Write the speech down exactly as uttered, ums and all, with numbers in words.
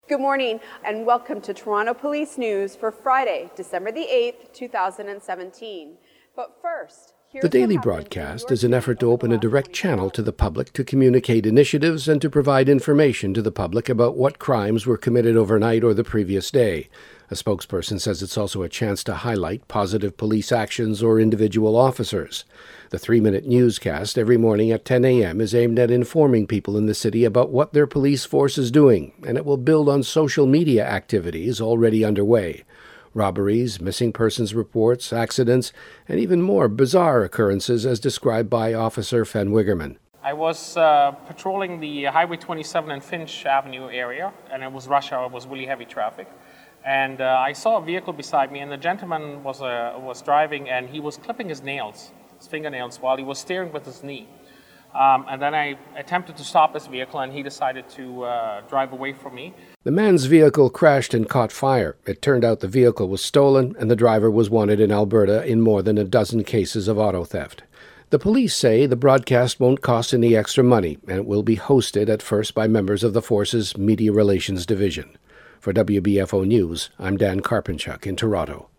Good morning and welcome to Toronto Police News for Friday, December the eighth, two thousand seventeen. But first, the daily broadcast is an effort to open a direct channel to the public to communicate initiatives and to provide information to the public about what crimes were committed overnight or the previous day. A spokesperson says it's also a chance to highlight positive police actions or individual officers. The three-minute newscast every morning at ten a.m. is aimed at informing people in the city about what their police force is doing, and it will build on social media activities already underway. Robberies, missing persons reports, accidents, and even more bizarre occurrences as described by Officer Fen Wigerman. I was uh, patrolling the Highway twenty-seven and Finch Avenue area, and it was rush hour, it was really heavy traffic. And uh, I saw a vehicle beside me, and the gentleman was uh, was driving, and he was clipping his nails, his fingernails, while he was steering with his knee. Um, and then I attempted to stop his vehicle, and he decided to uh, drive away from me. The man's vehicle crashed and caught fire. It turned out the vehicle was stolen, and the driver was wanted in Alberta in more than a dozen cases of auto theft. The police say the broadcast won't cost any extra money, and it will be hosted at first by members of the force's Media Relations Division. For W B F O News, I'm Dan Karpinchuk in Toronto.